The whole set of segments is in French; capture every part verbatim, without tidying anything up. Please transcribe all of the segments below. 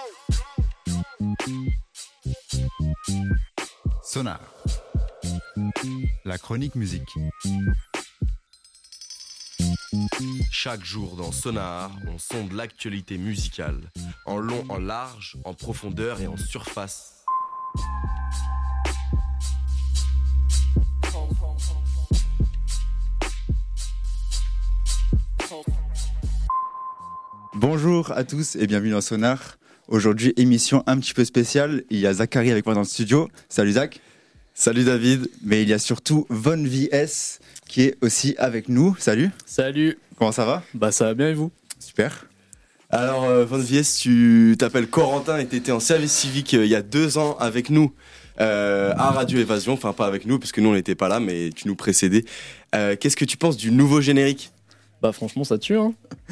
Sonar, la chronique musique. Chaque jour dans Sonar, on sonde l'actualité musicale, en long, en large, en profondeur et en surface. Bonjour à tous et bienvenue dans Sonar. Aujourd'hui, émission un petit peu spéciale. Il y a Zachary avec moi dans le studio. Salut Zach. Salut David. Mais il y a surtout Von V S qui est aussi avec nous. Salut. Salut. Comment ça va ? Bah ça va bien et vous ? Super. Alors euh, Von V S, tu t'appelles Corentin et tu étais en service civique euh, il y a deux ans avec nous euh, à Radio Évasion. Enfin pas avec nous parce que nous on n'était pas là mais tu nous précédais. Euh, qu'est-ce que tu penses du nouveau générique ? Bah franchement ça tue hein.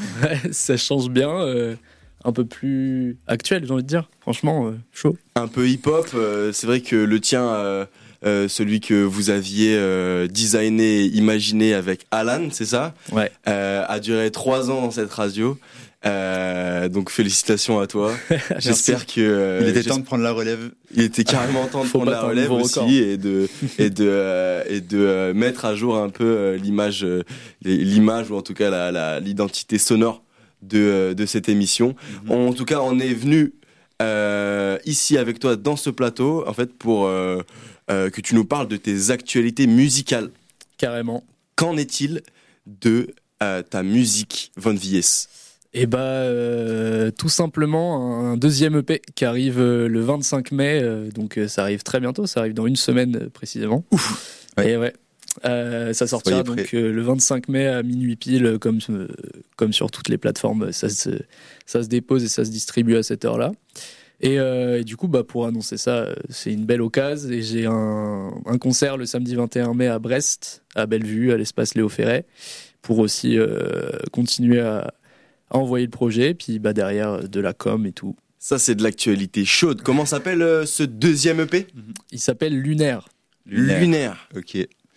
Ça change bien, euh, un peu plus actuel j'ai envie de dire. Franchement euh, chaud. Un peu hip-hop, euh, c'est vrai que le tien, euh, euh, celui que vous aviez euh, designé, imaginé avec Alan, c'est ça ? Ouais. Euh, a duré trois ans dans cette radio. Euh, donc félicitations à toi. J'espère que euh, il était temps de prendre la relève. Il était carrément temps de Faut prendre la relève aussi record. et de et de euh, et de euh, mettre à jour un peu euh, l'image euh, l'image ou en tout cas la, la l'identité sonore de euh, de cette émission. Mm-hmm. En tout cas, on est venu euh, ici avec toi dans ce plateau en fait pour euh, euh, que tu nous parles de tes actualités musicales. Carrément. Qu'en est-il de euh, ta musique, Von V S ? Et bah euh, tout simplement un deuxième E P qui arrive euh, le vingt-cinq mai, euh, donc euh, ça arrive très bientôt, ça arrive dans une semaine euh, précisément. Ouf. Ouais. Et ouais, euh, ça sortira donc euh, le vingt-cinq mai à minuit pile, comme euh, comme sur toutes les plateformes, ça se ça se dépose et ça se distribue à cette heure-là. Et, euh, et du coup, bah pour annoncer ça, c'est une belle occasion. Et j'ai un un concert le samedi vingt et un mai à Brest, à Bellevue, à l'espace Léo Ferré, pour aussi euh, continuer à à envoyer le projet, puis bah derrière de la com et tout. Ça c'est de l'actualité chaude. Comment s'appelle euh, ce deuxième E P ? Il s'appelle Lunaire. Lunaire. Lunaire. Ok.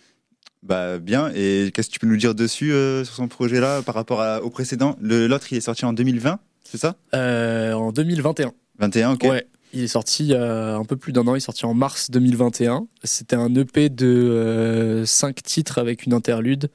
Bah bien. Et qu'est-ce que tu peux nous dire dessus euh, sur son projet là par rapport à, au précédent ? Le, l'autre il est sorti en deux mille vingt, c'est ça ? euh, En deux mille vingt et un. vingt et un, ok. Ouais. Il est sorti il y a un peu plus d'un an. Il est sorti en mars deux mille vingt et un. C'était un E P de euh, cinq titres avec une interlude.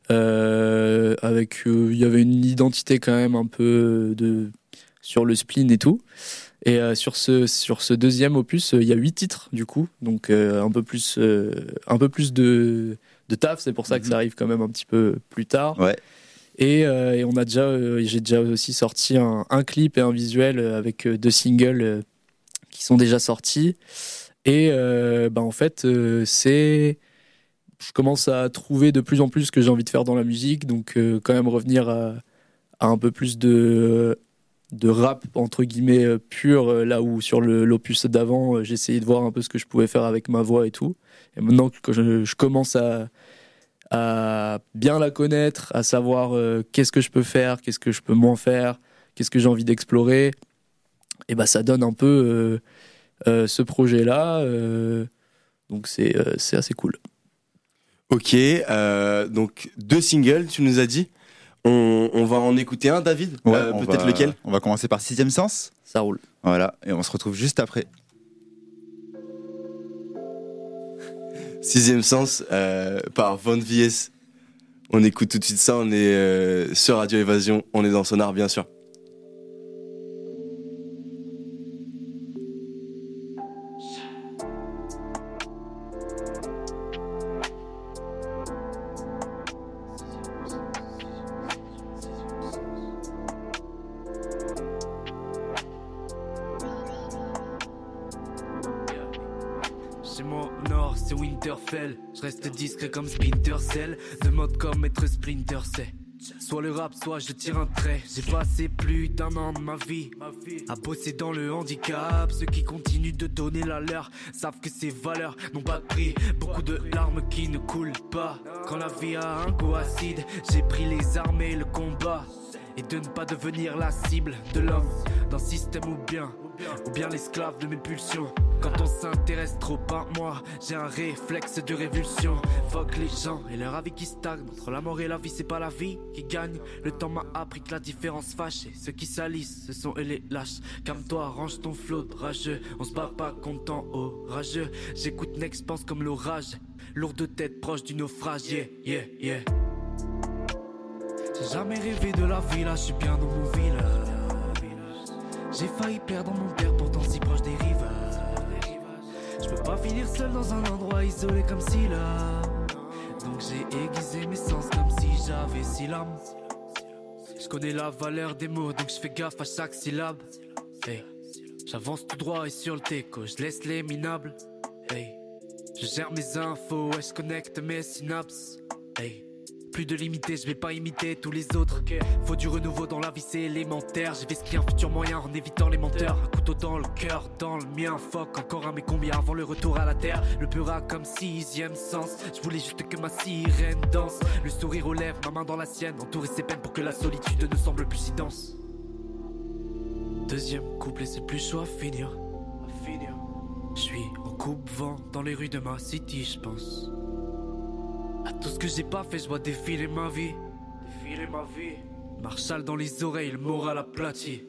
Euh, avec il euh, y avait une identité quand même un peu de sur le spleen et tout, et euh, sur ce sur ce deuxième opus il euh, y a huit titres du coup, donc euh, un peu plus euh, un peu plus de de taf, c'est pour ça mm-hmm. que ça arrive quand même un petit peu plus tard. Ouais. Et, euh, et on a déjà euh, j'ai déjà aussi sorti un, un clip et un visuel avec euh, deux singles euh, qui sont déjà sortis, et euh, bah en fait euh, c'est je commence à trouver de plus en plus ce que j'ai envie de faire dans la musique, donc euh, quand même revenir à, à un peu plus de, de rap, entre guillemets, euh, pur, euh, là où sur le, l'opus d'avant, euh, j'essayais de voir un peu ce que je pouvais faire avec ma voix et tout. Et maintenant que je, je commence à, à bien la connaître, à savoir euh, qu'est-ce que je peux faire, qu'est-ce que je peux moins faire, qu'est-ce que j'ai envie d'explorer, et bah ça donne un peu euh, euh, ce projet-là, euh, donc c'est, euh, c'est assez cool. Ok, euh, donc deux singles, tu nous as dit. On, on va en écouter un, David. Ouais, euh, peut-être va, lequel ? On va commencer par Sixième Sens. Ça roule. Voilà, et on se retrouve juste après. Sixième Sens euh, par Von V S. On écoute tout de suite ça. On est euh, sur Radio Évasion. On est dans Sonar, bien sûr. Chez moi au nord, c'est Winterfell. Je reste discret comme Splinter Cell. De mode comme être Splinter, c'est soit le rap, soit je tire un trait. J'ai passé plus d'un an de ma vie à bosser dans le handicap. Ceux qui continuent de donner la leur savent que ces valeurs n'ont pas de prix. Beaucoup de larmes qui ne coulent pas. Quand la vie a un goût acide, j'ai pris les armes et le combat. Et de ne pas devenir la cible de l'homme d'un système ou bien ou bien l'esclave de mes pulsions. Quand on s'intéresse trop à moi, j'ai un réflexe de révulsion. Fuck les gens et leur avis qui stagne. Entre la mort et la vie, c'est pas la vie qui gagne. Le temps m'a appris que la différence fâche. Et ceux qui salissent, ce sont eux les lâches. Calme-toi, range ton flot de rageux. On se bat pas content, orageux. J'écoute Next, pense comme l'orage. Lourde tête proche du naufrage, yeah, yeah, yeah. J'ai jamais rêvé de la vie, là, je suis bien dans mon village. J'ai failli perdre mon père, pourtant si proche des rivages. Je peux pas finir seul dans un endroit isolé comme si là. Donc j'ai aiguisé mes sens comme si j'avais six lames. Je connais la valeur des mots, donc je fais gaffe à chaque syllabe. Hey. J'avance tout droit et sur le teco, je laisse les minables. Hey. Je gère mes infos, ouais, je connecte mes synapses. Hey. Plus de limité, je vais pas imiter tous les autres. Faut du renouveau dans la vie, c'est élémentaire. J'investis un futur moyen en évitant les menteurs. Un couteau dans le cœur, dans le mien. Fuck, encore un mais combien avant le retour à la terre. Le pura comme sixième sens. Je voulais juste que ma sirène danse. Le sourire aux lèvres, ma main dans la sienne. Entourer ses peines pour que la solitude ne semble plus si dense. Deuxième couplet, c'est plus chaud à finir. À finir. Je suis en coupe-vent dans les rues de ma city, je pense. À tout ce que j'ai pas fait, je vois défiler ma vie. Défiler ma vie. Marshall dans les oreilles, le moral aplati.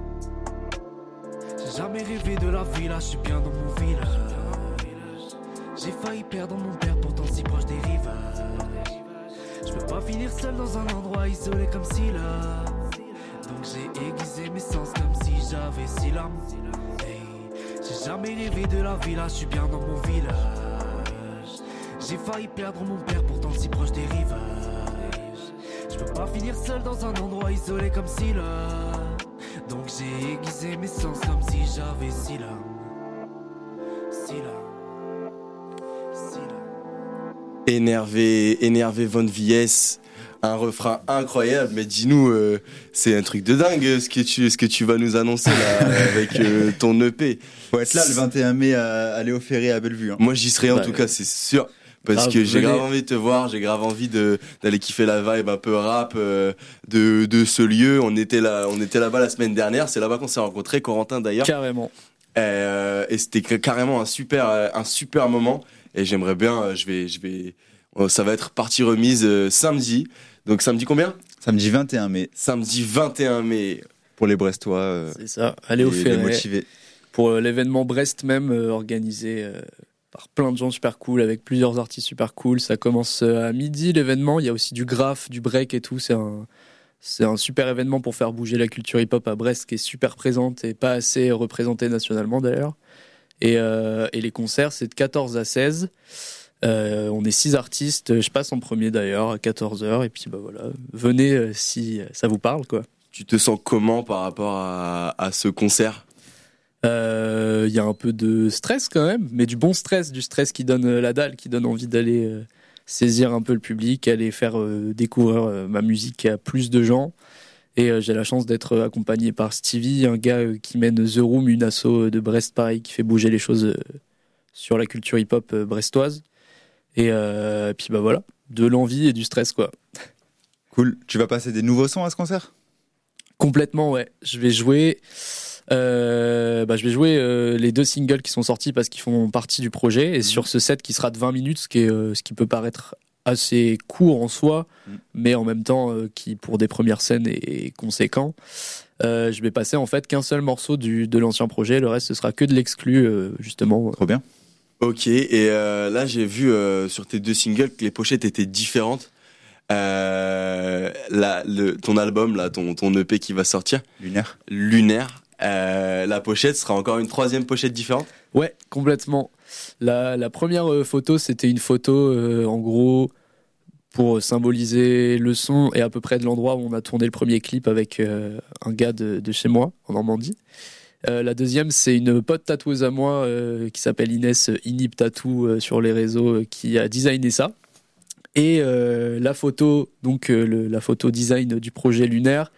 J'ai jamais rêvé de la vie, là, je suis bien dans mon village. J'ai failli perdre mon père, pourtant si proche des rivages. Je peux pas finir seul dans un endroit isolé comme si là. Donc j'ai aiguisé mes sens comme si j'avais six lames. Hey. J'ai jamais rêvé de la vie, là, je suis bien dans mon village. J'ai failli perdre mon père, pourtant si proche des rivages. Je peux pas finir seul dans un endroit isolé comme si là. Donc j'ai aiguisé mes sens comme si j'avais six lames. Six lames. Six lames. Énervé, énervé Von Vies, un refrain incroyable, mais dis-nous, euh, c'est un truc de dingue ce que tu, ce que tu vas nous annoncer là avec euh, ton E P. Faut être là le vingt et un mai à, à Léo Ferré à Bellevue. Hein. Moi j'y serai en Bah, tout cas, c'est sûr. Parce ah, que j'ai venez. grave envie de te voir, j'ai grave envie de d'aller kiffer la vibe un peu rap euh, de de ce lieu. On était là, on était là-bas la semaine dernière. C'est là-bas qu'on s'est rencontrés, Corentin d'ailleurs. Carrément. Euh, et c'était carrément un super euh, un super moment. Et j'aimerais bien, euh, je vais je vais, euh, ça va être partie remise euh, samedi. Donc samedi combien ? Samedi vingt et un mai. Samedi vingt et un mai. Pour les Brestois. Euh, C'est ça. Allez au les- les Ferret. motivés. Pour euh, l'événement Brest même, euh, organisé euh, par plein de gens super cool, avec plusieurs artistes super cool. Ça commence euh, à midi l'événement. Il y a aussi du graphe, du break et tout. C'est un, c'est un super événement pour faire bouger la culture hip-hop à Brest, qui est super présente et pas assez représentée nationalement d'ailleurs. Et, euh, et les concerts, c'est de quatorze à seize. Euh, on est six artistes. Je passe en premier d'ailleurs à quatorze heures. Et puis bah voilà, venez euh, si ça vous parle quoi. Tu te sens comment par rapport à, à ce concert ? Il euh, y a un peu de stress quand même, mais du bon stress, du stress qui donne euh, la dalle, qui donne envie d'aller euh, saisir un peu le public, aller faire euh, découvrir euh, ma musique à plus de gens. Et euh, j'ai la chance d'être accompagné par Stevie, un gars euh, qui mène The Room, une asso de Brest pareil, qui fait bouger les choses euh, sur la culture hip-hop euh, brestoise. Et, euh, et puis bah voilà, de l'envie et du stress quoi. Cool. Tu vas passer des nouveaux sons à ce concert ? Complètement ouais. Je vais jouer... Euh, bah, je vais jouer euh, les deux singles qui sont sortis parce qu'ils font partie du projet et mmh. sur ce set qui sera de vingt minutes, ce qui, est, euh, ce qui peut paraître assez court en soi, mmh. mais en même temps euh, qui pour des premières scènes est conséquent. Euh, je vais passer en fait qu'un seul morceau du, de l'ancien projet, le reste ce sera que de l'exclu euh, justement. Trop bien. Ok, et euh, là j'ai vu euh, sur tes deux singles que les pochettes étaient différentes. Euh, la, le, ton album, là, ton, ton E P qui va sortir, Lunaire. Lunaire. Euh, la pochette sera encore une troisième pochette différente ? Ouais, complètement. La, la première euh, photo, c'était une photo euh, en gros pour symboliser le son et à peu près de l'endroit où on a tourné le premier clip avec euh, un gars de, de chez moi, en Normandie. Euh, la deuxième, c'est une pote tatoueuse à moi euh, qui s'appelle Inès Inib Tattoo euh, sur les réseaux euh, qui a designé ça. Et euh, la photo, donc euh, le, la photo design du projet Lunaire,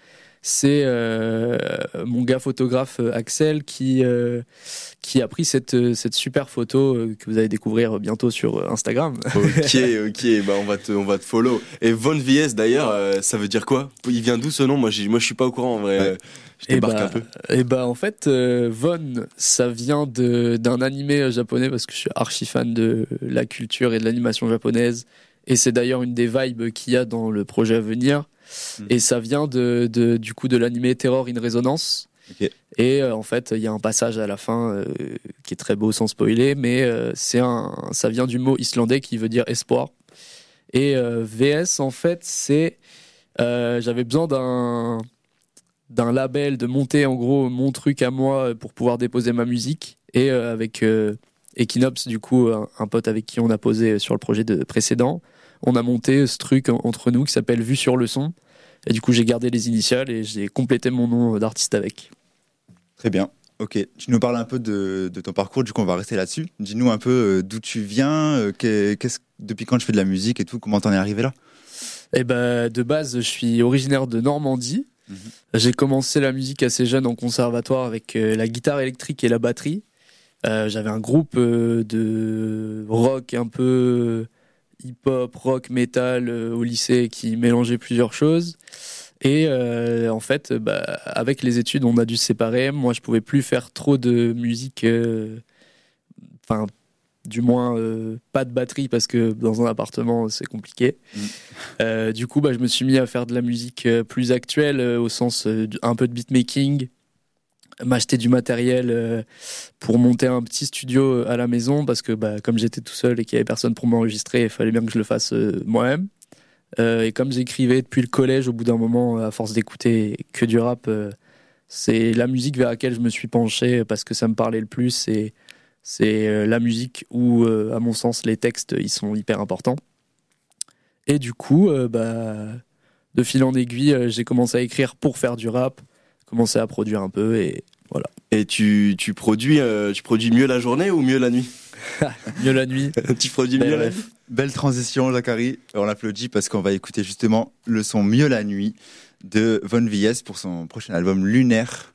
c'est euh, mon gars photographe Axel qui euh, qui a pris cette cette super photo euh, que vous allez découvrir bientôt sur Instagram. Ok, ok, bah on va te on va te follow. Et Von V S d'ailleurs, euh, ça veut dire quoi? Il vient d'où ce nom? Moi, moi, je suis pas au courant en vrai. Ouais. Je et débarque bah, un peu. Et bah en fait, euh, Von, ça vient de d'un animé japonais parce que je suis archi fan de la culture et de l'animation japonaise. Et c'est d'ailleurs une des vibes qu'il y a dans le projet à venir. Mmh. Et ça vient de, de du coup de l'animé Terror in Resonance. Okay. Et euh, en fait, il y a un passage à la fin euh, qui est très beau sans spoiler, mais euh, c'est un, ça vient du mot islandais qui veut dire espoir. Et euh, V S, en fait, c'est euh, j'avais besoin d'un d'un label, de monter en gros mon truc à moi pour pouvoir déposer ma musique. Et euh, avec euh, Equinops, du coup, un, un pote avec qui on a posé sur le projet de précédent, on a monté ce truc entre nous qui s'appelle Vue sur le son. Et du coup, j'ai gardé les initiales et j'ai complété mon nom d'artiste avec. Très bien. Ok. Tu nous parles un peu de, de ton parcours. Du coup, on va rester là-dessus. Dis-nous un peu euh, d'où tu viens, euh, qu'est-ce, depuis quand tu fais de la musique et tout. Comment t'en es arrivé là? Eh ben, de base, je suis originaire de Normandie. Mmh. J'ai commencé la musique assez jeune en conservatoire avec euh, la guitare électrique et la batterie. Euh, j'avais un groupe euh, de rock un peu hip-hop, rock, metal euh, au lycée qui mélangeait plusieurs choses. Et euh, en fait, bah, avec les études, on a dû se séparer. Moi, je pouvais plus faire trop de musique, enfin, euh, du moins euh, pas de batterie parce que dans un appartement, c'est compliqué. Mmh. Euh, du coup, bah, je me suis mis à faire de la musique plus actuelle, euh, au sens euh, un peu de beatmaking, m'acheter du matériel euh, pour monter un petit studio à la maison parce que bah, comme j'étais tout seul et qu'il n'y avait personne pour m'enregistrer, il fallait bien que je le fasse euh, moi-même. Euh, et comme j'écrivais depuis le collège, au bout d'un moment, à force d'écouter que du rap, euh, c'est la musique vers laquelle je me suis penché parce que ça me parlait le plus. Et c'est euh, la musique où, euh, à mon sens, les textes ils sont hyper importants. Et du coup, euh, bah, de fil en aiguille, euh, j'ai commencé à écrire pour faire du rap, commencé à produire un peu et voilà. Et tu, tu, produis, euh, tu produis mieux la journée ou mieux la nuit? Mieux la nuit. Tu produis mieux la nuit. Belle transition, Zachary. On l'applaudit parce qu'on va écouter justement le son Mieux la nuit de Von V S pour son prochain album Lunaire.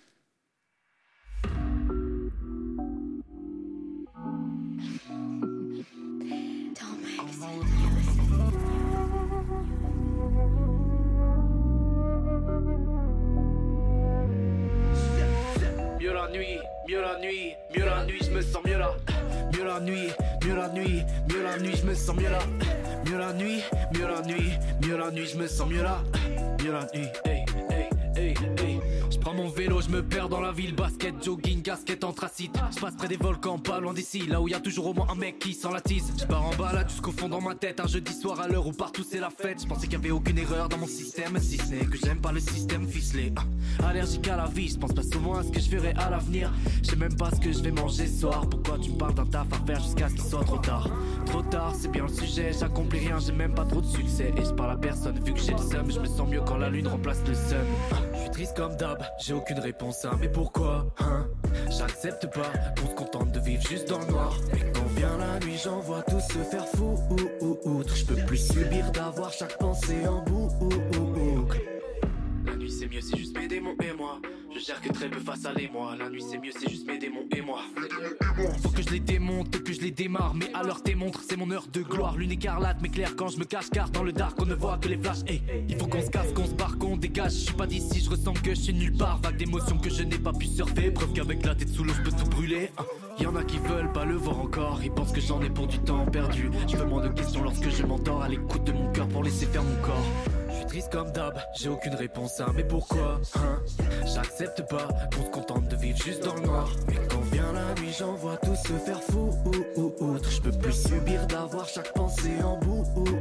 Mieux la nuit, mieux la nuit, mieux la nuit, je me sens mieux là. Mieux la nuit, mieux la nuit, mieux la nuit, je me sens mieux là. Mieux la nuit, mieux la nuit, mieux la nuit, je me sens mieux là. Mieux la nuit, hey, hey, hey, hey. Je prends mon vélo, je me perds dans la ville. Basket, jogging, casquette, anthracite. Je passe près des volcans, pas loin d'ici. Là où y a toujours au moins un mec qui sent la tise. Je pars en balade jusqu'au fond dans ma tête. Un jeudi soir à l'heure où partout c'est la fête. Je pensais qu'il y avait aucune erreur dans mon système. Si ce n'est que j'aime pas le système ficelé. ah. Allergique à la vie, je pense pas souvent à ce que je ferai à l'avenir. Je sais même pas ce que je vais manger ce soir. Pourquoi tu me parles d'un taf à faire jusqu'à ce qu'il soit trop tard? Trop tard, c'est bien le sujet. J'accomplis rien, j'ai même pas trop de succès. Et je parle à personne vu que j'ai le seum. Je me sens mieux quand la lune remplace le sun. Je suis triste comme d'hab, j'ai aucune réponse à mais pourquoi hein? J'accepte pas qu'on se contente de vivre juste dans le noir. Mais quand vient la nuit, j'en vois tous se faire fou ou ou outre. Je peux plus subir d'avoir chaque pensée en boucle. La nuit c'est mieux, c'est juste mes démons et moi. Je gère que très peu face à l'émoi. La nuit c'est mieux, c'est juste mes démons et moi. Faut que je les démonte, que je les démarre. Mais alors tes montres, c'est mon heure de gloire. Lune écarlate m'éclaire quand je me cache. Car dans le dark on ne voit que les flashs. Hey, il faut qu'on se casse, qu'on se barre, qu'on dégage. Je suis pas d'ici, je ressens que je suis nulle part. Vague d'émotions que je n'ai pas pu surfer. Preuve qu'avec la tête sous l'eau je peux tout brûler. Y'en a qui veulent pas le voir encore. Ils pensent que j'en ai pour du temps perdu. Je veux moins de questions lorsque je m'endors. À l'écoute de mon cœur pour laisser faire mon corps. Je suis triste comme d'hab, j'ai aucune réponse à mais pourquoi hein? J'accepte pas qu'on se contente de vivre juste dans le noir. Mais quand vient la nuit, j'en vois tous se faire fou ou ou outre. Je peux plus subir d'avoir chaque pensée en boucle.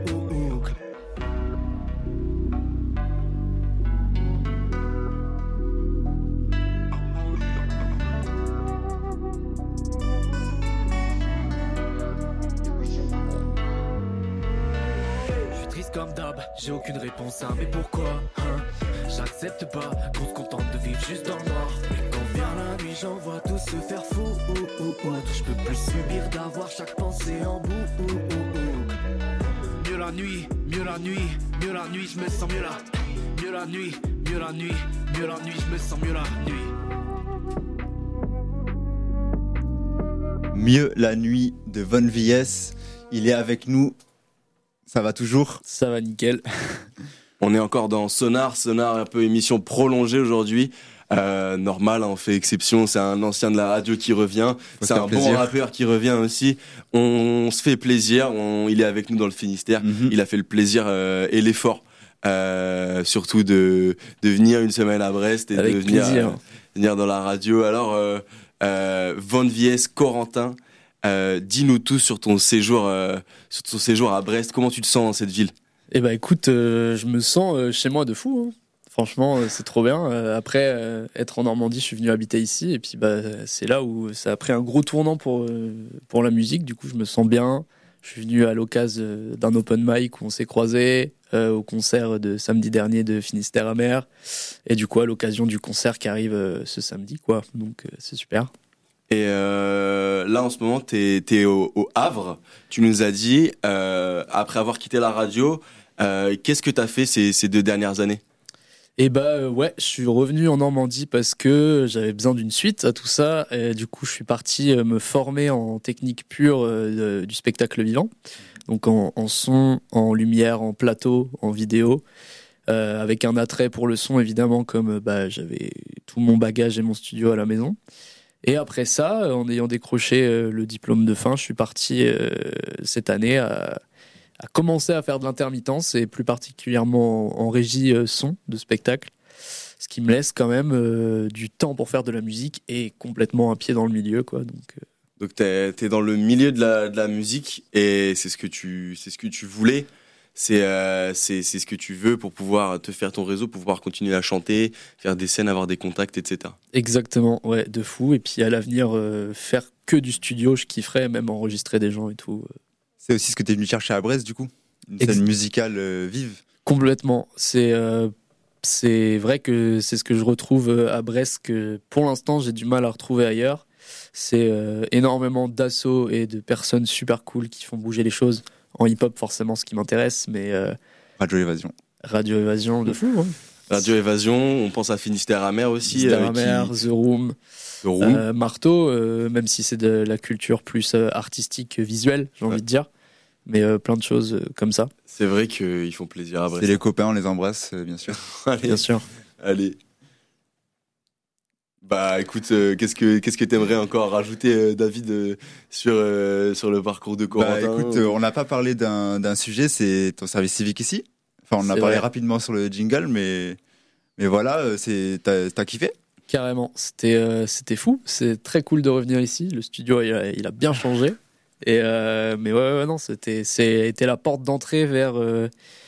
Comme d'hab, j'ai aucune réponse à mais pourquoi hein? J'accepte pas qu'on se contente de vivre juste dans le noir. Mais quand vient la nuit, j'en vois tous se faire fou ou ou outre. Je peux plus subir d'avoir chaque pensée en boucle. Mieux la nuit, mieux la nuit, mieux la nuit, je me sens mieux là. Mieux la nuit, mieux la nuit, mieux la nuit, je me sens mieux la nuit. Mieux la nuit de Von V S. Il est avec nous. Ça va toujours? Ça va nickel. On est encore dans Sonar, Sonar un peu émission prolongée aujourd'hui. Euh, normal, on fait exception, c'est un ancien de la radio qui revient, Faut c'est un plaisir. bon rappeur qui revient aussi. On, on se fait plaisir, on, il est avec nous dans le Finistère, Mm-hmm. il a fait le plaisir euh, et l'effort, euh, surtout de, de venir une semaine à Brest et Avec de venir, plaisir. euh, venir dans la radio. Alors, euh, euh, Von V S, Corentin, euh, dis-nous tout sur ton séjour, euh, sur ton séjour à Brest. Comment tu te sens dans cette ville? Eh ben écoute, euh, je me sens euh, chez moi de fou. Hein. Franchement, euh, c'est trop bien. Euh, après euh, être en Normandie, je suis venu habiter ici et puis bah c'est là où ça a pris un gros tournant pour euh, pour la musique. Du coup, je me sens bien. Je suis venu à l'occasion euh, d'un open mic où on s'est croisés euh, au concert de samedi dernier de Finistère Amer et du coup à l'occasion du concert qui arrive euh, ce samedi quoi. Donc euh, c'est super. Et euh, là, en ce moment, t'es, t'es au, au Havre. Tu nous as dit, euh, après avoir quitté la radio, euh, qu'est-ce que t'as fait ces, ces deux dernières années? Et bah euh, ouais, je suis revenu en Normandie parce que j'avais besoin d'une suite à tout ça. Et du coup, je suis parti euh, me former en technique pure euh, de- du spectacle vivant. Donc en, en son, en lumière, en plateau, en vidéo. Euh, avec un attrait pour le son, évidemment, comme euh, bah, j'avais tout mon bagage et mon studio à la maison. Et après ça, euh, en ayant décroché euh, le diplôme de fin, je suis parti euh, cette année à, à commencer à faire de l'intermittence et plus particulièrement en, en régie euh, son de spectacle. Ce qui me laisse quand même euh, du temps pour faire de la musique et complètement un pied dans le milieu, quoi. Donc, euh, Donc, t'es, t'es dans le milieu de la, de la musique et c'est ce que tu, c'est ce que tu voulais. C'est, euh, c'est, c'est ce que tu veux pour pouvoir te faire ton réseau, pour pouvoir continuer à chanter, faire des scènes, avoir des contacts, et cetera. exactement, ouais, de fou. Et puis à l'avenir, euh, faire que du studio, je kifferais, même enregistrer des gens et tout. euh, C'est aussi ce que tu es venu chercher à Brest, du coup? Une Ex- scène musicale euh, vive. Complètement. C'est euh, c'est vrai que c'est ce que je retrouve euh, à Brest que pour l'instant j'ai du mal à retrouver ailleurs. C'est euh, énormément d'assauts et de personnes super cool qui font bouger les choses. En hip-hop, forcément, ce qui m'intéresse, mais euh, Radio Évasion. Radio Évasion de fou. Hein. Radio Évasion, on pense à Finistère Amer aussi. Finistère euh, Amer, qui- The Room, The Room. euh, Marteau, euh, même si c'est de la culture plus euh, artistique, euh, visuelle, j'ai envie Ouais. de dire. Mais euh, plein de choses euh, comme ça, C'est vrai qu'ils font plaisir à Brest. C'est les copains, on les embrasse, euh, bien sûr. Allez. bien sûr. Allez. Bah écoute, euh, qu'est-ce que qu'est-ce que t'aimerais encore rajouter, euh, David, euh, sur euh, sur le parcours de Corentin? Bah, écoute, euh, on n'a pas parlé d'un d'un sujet, c'est ton service civique ici. Enfin, on en a C'est parlé vrai. rapidement sur le jingle, mais, mais voilà, euh, c'est, t'as, t'as kiffé? Carrément, c'était euh, c'était fou. C'est très cool de revenir ici. Le studio, il a, il a bien changé. Et euh, mais ouais, ouais, non, c'était c'était la porte d'entrée vers euh,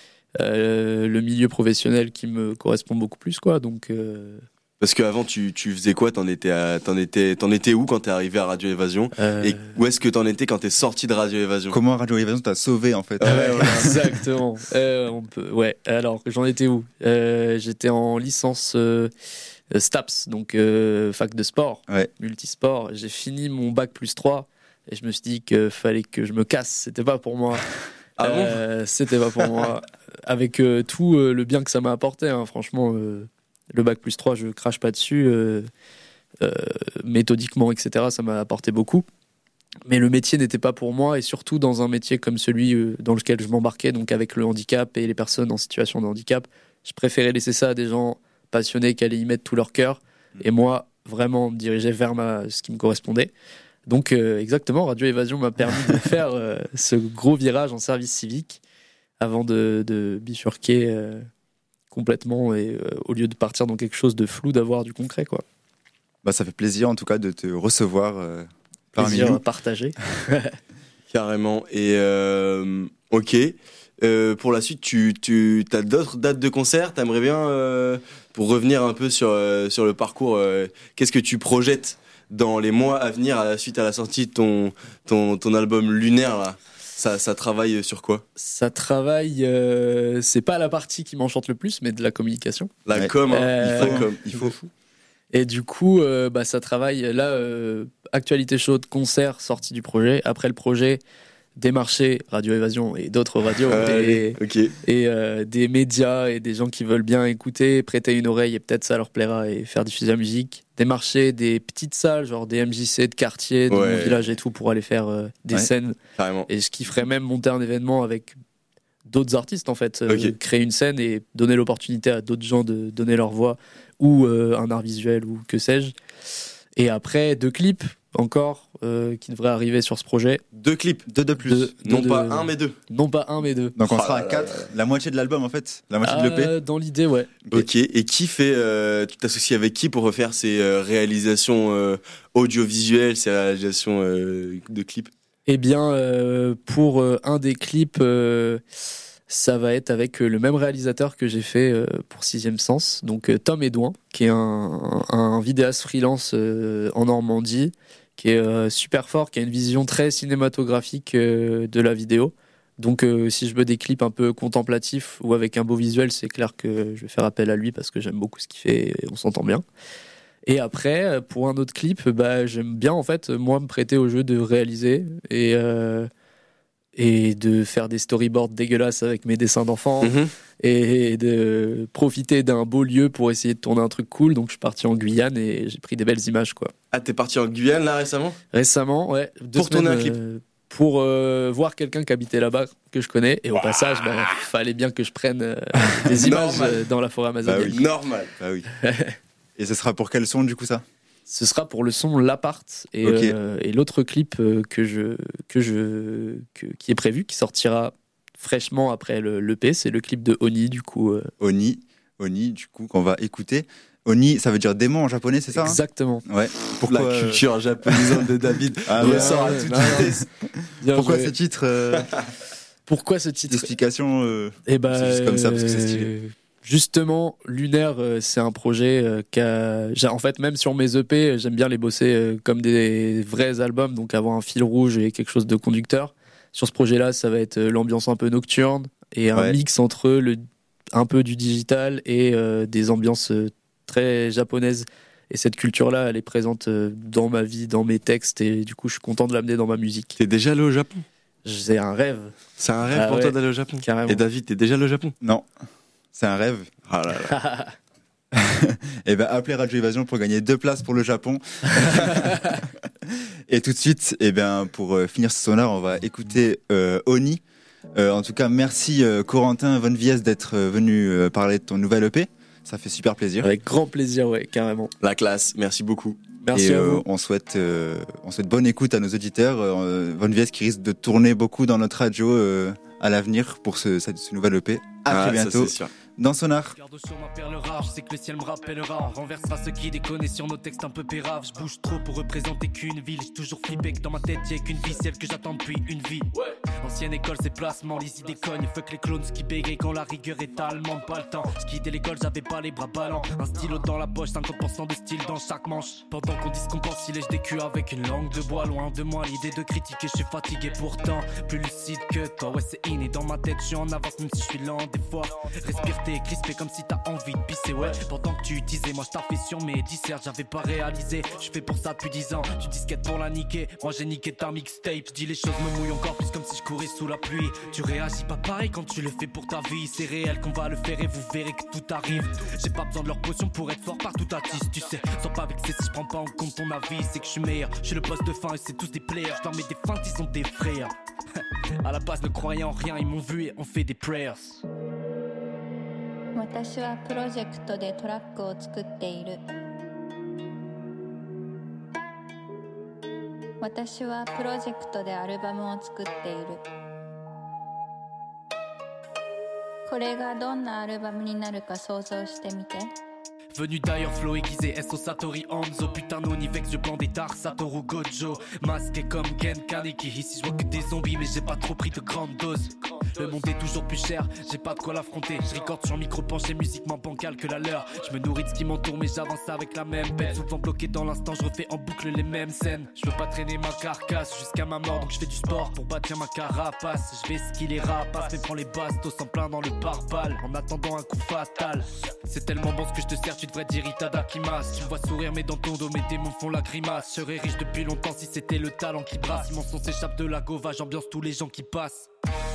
euh, le milieu professionnel qui me correspond beaucoup plus, quoi. Donc euh, Parce qu'avant, tu, tu faisais quoi? T'en étais, à- t'en étais, t'en étais où quand t'es arrivé à Radio Évasion? euh, Et où est-ce que t'en étais quand t'es sorti de Radio Évasion? Comment Radio Évasion t'a sauvé, en fait? Ah ouais, voilà. exactement. Euh, on peut. Ouais. Alors j'en étais où? Euh, J'étais en licence euh, STAPS, donc euh, fac de sport, Ouais. multisport. J'ai fini mon bac plus trois et je me suis dit qu'il fallait que je me casse. C'était pas pour moi. Ah bon? Euh, C'était pas pour moi. Avec euh, tout euh, le bien que ça m'a apporté, hein, franchement, euh, le bac plus trois, je crache pas dessus. euh, euh, méthodiquement, et cetera, ça m'a apporté beaucoup. Mais le métier n'était pas pour moi, et surtout dans un métier comme celui euh, dans lequel je m'embarquais, donc avec le handicap et les personnes en situation de handicap. Je préférais laisser ça à des gens passionnés qui allaient y mettre tout leur cœur, et moi, vraiment me diriger vers ma, ce qui me correspondait. Donc, euh, exactement, Radio Évasion m'a permis de faire euh, ce gros virage en service civique avant de, de bifurquer euh, complètement et euh, au lieu de partir dans quelque chose de flou, d'avoir du concret, quoi. Bah, ça fait plaisir, en tout cas, de te recevoir euh, parmi Plaisir nous. à partager. Carrément. Et euh, ok. Euh, pour la suite, tu, tu as d'autres dates de concert? T'aimerais bien, euh, pour revenir un peu sur, euh, sur le parcours, euh, qu'est-ce que tu projettes dans les mois à venir à la suite à la sortie de ton, ton, ton album Lunaire là? Ça, ça travaille sur quoi? Ça travaille, euh, c'est pas la partie qui m'enchante le plus, mais de la communication. La Ouais. com, hein. Euh, Il faut, com. Il faut. Et du coup, euh, bah, ça travaille. Là, euh, actualité chaude, concert, sortie du projet. Après le projet, démarcher Radio Évasion et d'autres radios Euh, et, Ok. et euh, des médias et des gens qui veulent bien écouter, prêter une oreille et peut-être ça leur plaira et faire diffuser la musique. Démarcher des petites salles, genre des M J C de quartier, de Ouais. mon village et tout, pour aller faire euh, des Ouais. scènes. Carrément. Et ce qui ferait même monter un événement avec d'autres artistes, en fait. Euh, Ok. créer une scène et donner l'opportunité à d'autres gens de donner leur voix ou euh, un art visuel ou que sais-je. Et après, deux clips encore euh, qui devraient arriver sur ce projet. Deux clips. Deux de plus. Deux. Non de- pas un, mais deux. Non pas un, mais deux. Donc on Oh sera là à quatre, la moitié de l'album en fait, la moitié de l'E P. Euh, dans l'idée, ouais. Ok. Et qui fait. euh, tu t'associes avec qui pour refaire ces euh, réalisations euh, audiovisuelles, ces réalisations euh, de clips? Eh bien, euh, pour euh, un des clips, euh, ça va être avec euh, le même réalisateur que j'ai fait euh, pour Sixième Sens, donc euh, Tom Edouin, qui est un, un, un vidéaste freelance euh, en Normandie, qui est euh, super fort, qui a une vision très cinématographique euh, de la vidéo. Donc euh, si je veux des clips un peu contemplatifs ou avec un beau visuel, c'est clair que je vais faire appel à lui parce que j'aime beaucoup ce qu'il fait et on s'entend bien. Et après, pour un autre clip, bah, j'aime bien en fait, moi, me prêter au jeu de réaliser et, euh, et de faire des storyboards dégueulasses avec mes dessins d'enfants Mhm. et de profiter d'un beau lieu pour essayer de tourner un truc cool. Donc je suis parti en Guyane et j'ai pris des belles images, quoi. Ah, t'es parti en Guyane là récemment? Récemment, ouais. deux Pour tourner semaines, un clip. euh, Pour euh, voir quelqu'un qui habitait là-bas, que je connais. Et au passage, il fallait bien que je prenne euh, des images Normal. euh, dans la forêt Bah amazonienne. oui. Normal. Bah oui. Et ce sera pour quel son du coup ça? Ce sera pour le son L'Appart et, Ok. euh, et l'autre clip euh, que je, que je, que, qui est prévu, qui sortira fraîchement après le, l'E P, c'est le clip de Oni, du coup. euh, Oni, Oni du coup qu'on va écouter. Oni, ça veut dire démon en japonais, c'est ça hein? Exactement. Ouais. Pourquoi La euh, culture japonisante de David Ah ouais. ressort à Ouais, toute non, non. vitesse. Bien Pourquoi joué. ce titre euh, Pourquoi ce titre Explication. euh, Eh ben, C'est juste comme ça, parce que c'est stylé. euh, Justement, Lunaire, euh, c'est un projet euh, qui a... j'ai- En fait, même sur mes E P, j'aime bien les bosser euh, comme des vrais albums, donc avoir un fil rouge et quelque chose de conducteur. Sur ce projet-là, ça va être euh, l'ambiance un peu nocturne et un Ouais. mix entre le... un peu du digital et euh, des ambiances euh, très japonaises. Et cette culture-là, elle est présente euh, dans ma vie, dans mes textes, et du coup, je suis content de l'amener dans ma musique. T'es déjà allé au Japon? C'est un rêve, C'est un rêve Ah pour ouais. toi d'aller au Japon? carrément. Et David, t'es déjà allé au Japon? Non, c'est un rêve. Ah là là. Et ben appelez Radio Évasion pour gagner deux places pour le Japon. Et tout de suite, et ben pour euh, finir ce sonar, on va écouter euh, Oni. Euh, en tout cas, merci euh, Corentin Von Vies d'être euh, venu euh, parler de ton nouvel E P. Ça fait super plaisir. Avec grand plaisir, ouais, carrément. La classe, merci beaucoup. Merci Et à euh, vous. on souhaite, euh, on souhaite bonne écoute à nos auditeurs. Euh, Von Vies qui risque de tourner beaucoup dans notre radio euh, à l'avenir pour ce, ce, ce nouvel E P. À Ah, très ça, bientôt c'est sûr. dans Sonar. Garde sur ma perle rare, je sais que le ciel me rappellera. On renversera ceux qui déconnent sur nos textes un peu péraves. Je bouge trop pour représenter qu'une ville. J'ai toujours flippé que dans ma tête y'a qu'une vie, celle que j'attends depuis une vie. Ancienne école, c'est placement, les idées cognent. Fuck les clones qui bégayent quand la rigueur est allemande. Pas le temps, je quittais l'école, j'avais pas les bras ballants. Un stylo dans la poche, cinquante pour cent de style dans chaque manche. Pendant qu'on dit ce qu'on pense, il est des culs avec une langue de bois. Loin de moi l'idée de critiquer, je suis fatigué pourtant. Plus lucide que toi, ouais c'est inné dans ma tête, je suis en avance même si je suis lent des fois. Respire t'es crispé comme si t'as envie de pisser, ouais. Pendant que tu disais, moi je taffais sur mes dissertes, j'avais pas réalisé. Je fais pour ça depuis dix ans, tu disquettes pour la niquer. Moi j'ai niqué ta mixtape, je dis les choses me mouillent encore plus comme si je courais sous la pluie. Tu réagis pas pareil quand tu le fais pour ta vie. C'est réel qu'on va le faire et vous verrez que tout arrive. J'ai pas besoin de leur potion pour être fort partout à tisse, tu sais. Sois pas vexé si je prends pas en compte ton avis. C'est que je suis meilleur, je suis le boss de fin et c'est tous des players. Je leur mets des feintes, ils sont des frères. À la base ne croyant en rien, ils m'ont vu et on fait des prayers. 私はプロジェクトでトラックを作っている私はプロジェクトでアルバムを作っているこれがどんなアルバムになるか想像してみて Venu d'ailleurs, flow aiguisé, S O Satori Hanzo. Putain, Onivex, je bande des dards, Satoru Gojo. Masqué comme Gen Kaneki. Ici, je vois que des zombies, mais j'ai pas trop pris de grandes doses. Le monde est toujours plus cher, j'ai pas de quoi l'affronter. Je recorde sur micro penché, musique moins bancale que la leur. Je me nourris de ce qui m'entoure mais j'avance avec la même peine. Souvent bloqué dans l'instant, je refais en boucle les mêmes scènes. Je veux pas traîner ma carcasse jusqu'à ma mort, donc je fais du sport pour bâtir ma carapace. Je vais skier les rapaces, mais prends les bastos en plein dans le pare-balles. En attendant un coup fatal. C'est tellement bon ce que je te sers, tu devrais dire Itadakimasu. Tu me vois sourire mais dans ton dos mes démons font la grimace. Je serais riche depuis longtemps si c'était le talent qui brasse. Si mon son s'échappe de la gova, j'ambiance tous les gens qui passent.